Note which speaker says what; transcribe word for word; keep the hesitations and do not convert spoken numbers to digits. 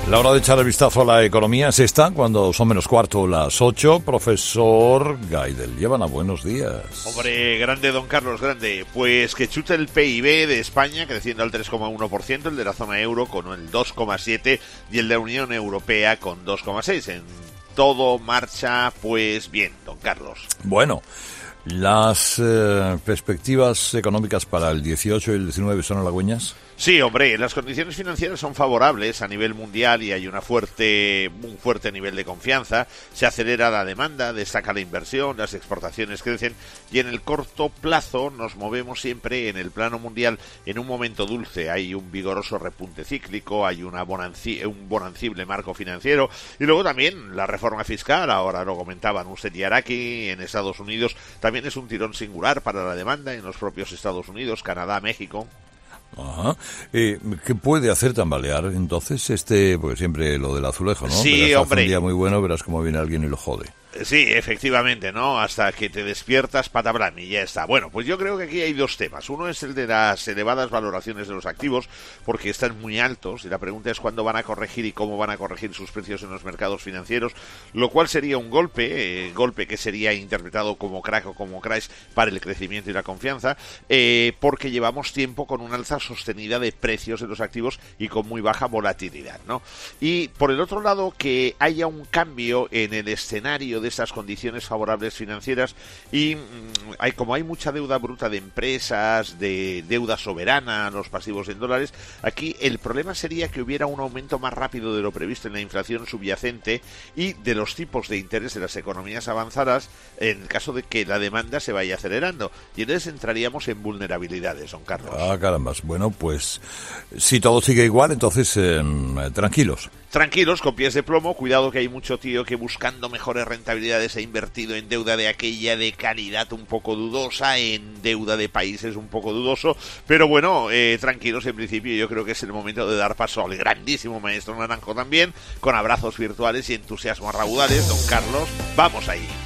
Speaker 1: La hora de echar el vistazo a la economía es esta, cuando son menos cuarto las ocho. Profesor Gaidel, llévala, buenos días.
Speaker 2: Hombre, grande, don Carlos, grande. Pues que chute el P I B de España, creciendo al tres coma uno por ciento, el de la zona euro con el dos coma siete por ciento y el de la Unión Europea con dos coma seis por ciento. En todo marcha, pues bien, don Carlos.
Speaker 1: Bueno, las eh, perspectivas económicas para el dieciocho y el diecinueve son halagüeñas.
Speaker 2: Sí, hombre, las condiciones financieras son favorables a nivel mundial y hay una fuerte, un fuerte nivel de confianza. Se acelera la demanda, destaca la inversión, las exportaciones crecen y en el corto plazo nos movemos siempre en el plano mundial en un momento dulce. Hay un vigoroso repunte cíclico, hay una bonanci- un bonancible marco financiero y luego también la reforma fiscal, ahora lo comentaban usted y Araki, en Estados Unidos también es un tirón singular para la demanda en los propios Estados Unidos, Canadá, México.
Speaker 1: Ajá. Eh, ¿Qué puede hacer tambalear entonces este, porque siempre lo del azulejo, ¿no?
Speaker 2: Sí,
Speaker 1: verás,
Speaker 2: hombre.
Speaker 1: Un día muy bueno, verás cómo viene alguien y lo jode.
Speaker 2: Sí, efectivamente, ¿no? Hasta que te despiertas, patabrán, y ya está. Bueno, pues yo creo que aquí hay dos temas. Uno es el de las elevadas valoraciones de los activos, porque están muy altos, y la pregunta es cuándo van a corregir y cómo van a corregir sus precios en los mercados financieros, lo cual sería un golpe, eh, golpe que sería interpretado como crack o como crash para el crecimiento y la confianza, eh, porque llevamos tiempo con una alza sostenida de precios de los activos y con muy baja volatilidad, ¿no? Y por el otro lado, que haya un cambio en el escenario de estas condiciones favorables financieras y mmm, hay como hay mucha deuda bruta de empresas, de deuda soberana, los pasivos en dólares, aquí el problema sería que hubiera un aumento más rápido de lo previsto en la inflación subyacente y de los tipos de interés de las economías avanzadas en el caso de que la demanda se vaya acelerando y entonces entraríamos en vulnerabilidades, don Carlos.
Speaker 1: Ah, caramba. Bueno, pues si todo sigue igual, entonces eh, tranquilos.
Speaker 2: Tranquilos, con pies de plomo, cuidado que hay mucho tío que buscando mejores rentabilidades ha invertido en deuda de aquella de calidad un poco dudosa, en deuda de países un poco dudoso, pero bueno, eh, tranquilos en principio, yo creo que es el momento de dar paso al grandísimo maestro Naranjo también, con abrazos virtuales y entusiasmo a raudales, don Carlos, vamos ahí.